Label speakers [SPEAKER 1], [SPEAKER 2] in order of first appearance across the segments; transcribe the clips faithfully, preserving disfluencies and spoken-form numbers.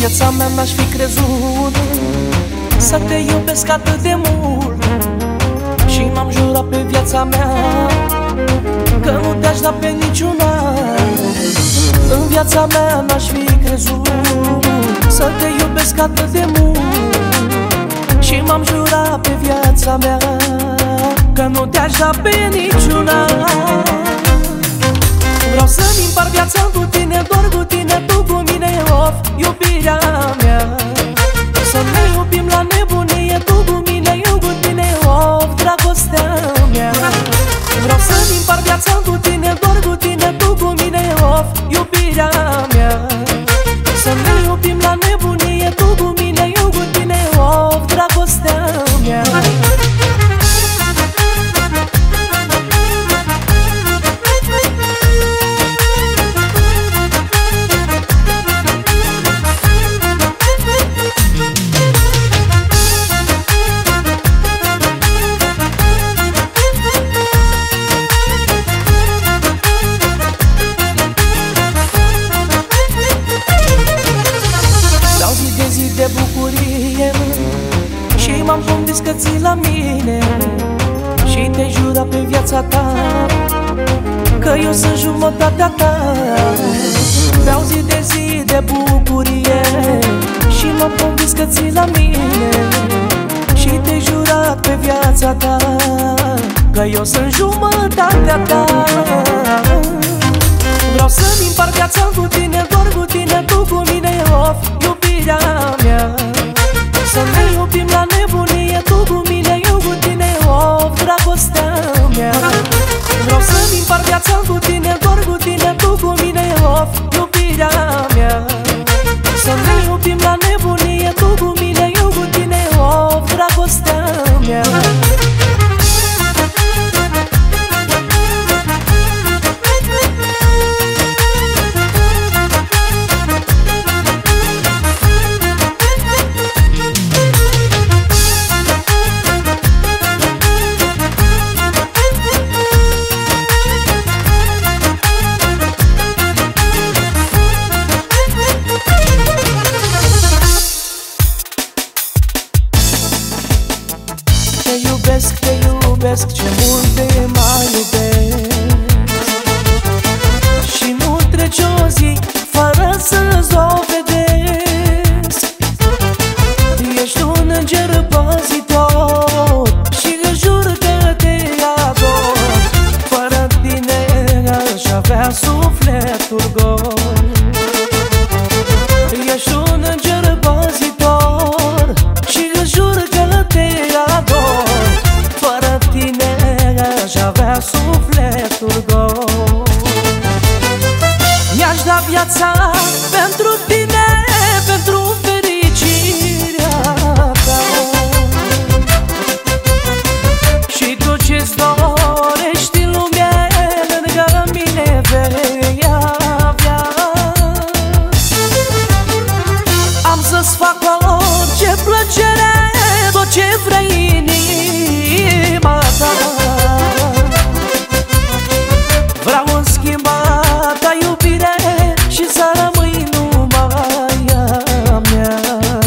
[SPEAKER 1] viața mea n-aș fi crezut să te iubesc atât de mult. Și m-am jurat pe viața mea că nu te-aș da pe niciuna. În viața mea n-aș fi crezut să te iubesc atât de mult. Și m-am jurat pe viața mea că nu te-aș da pe niciuna. Vreau să-mi împart viața cu tine, doar cu tine, tu cu mine, of, iubirea mea. Să ne iubim la nebunie, tu cu mine, eu cu tine, of, dragostea mea. Vreau să-mi împart viața cu tine, doar cu tine, tu cu mine, of, iubirea mea. Să ne iubim la nebunie, tu cu mine, eu cu tine, of, dragostea mea. De bucurie și m-am convins că ții la mine. Și te jura pe viața ta că eu sunt jumătatea ta. Vreau zi de zi de bucurie și m-am convins că ții la mine. Și te jura pe viața ta că eu sunt jumătatea ta. Vreau să-mi împart viața cu tine, doar cu tine, tu cu mine, of, iubirea mea. Să ne iubim la nebunie, tu cu mine, eu cu tine, of, dragostea mea. Vreau să-mi împart viața cu tine, doar cu tine, tu cu mine, of, iubirea mea. Să ne iubim la nebunie, tu cu mine, eu cu tine, of, dragostea mea. Te iubesc, te iubesc, ce mult te mai iubesc. Și nu trece o zi fără să-ți dovedesc. Ești un înger păzitor și îți jur că te ador. Fără tine aș avea sufletul gol. Ești un înger păzitor și îți jur că te ador. Fără tine aș avea sufletul gol. Mi-aș da viața pentru tine, pentru fericirea ta. Și tu ce-ți dorești în lume, lângă mine vei avea. Am să-ți fac orice plăcere, tot ce vrei inima ta. Vreau în schimb a ta iubire și să rămâi numai a mea.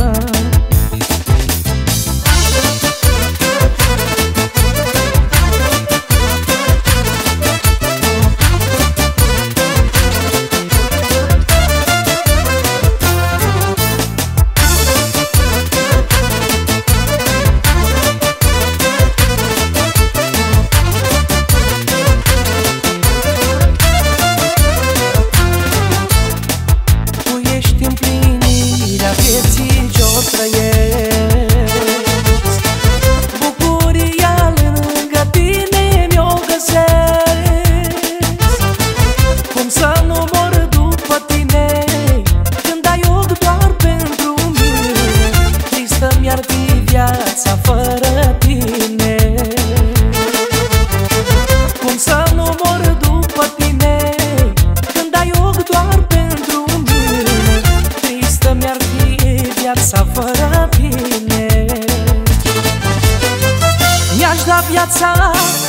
[SPEAKER 1] Vieții ce-o trăiesc, bucuria lângă tine mi-o găsesc. Cum să nu mor după tine când ai ochi doar pentru mine. Tristă mi-ar fi viața fără tine. Cum să nu mor după tine când ai ochi doar pentru mine. Tristă mi-ar fi viața fără tine. Mi-aș da viața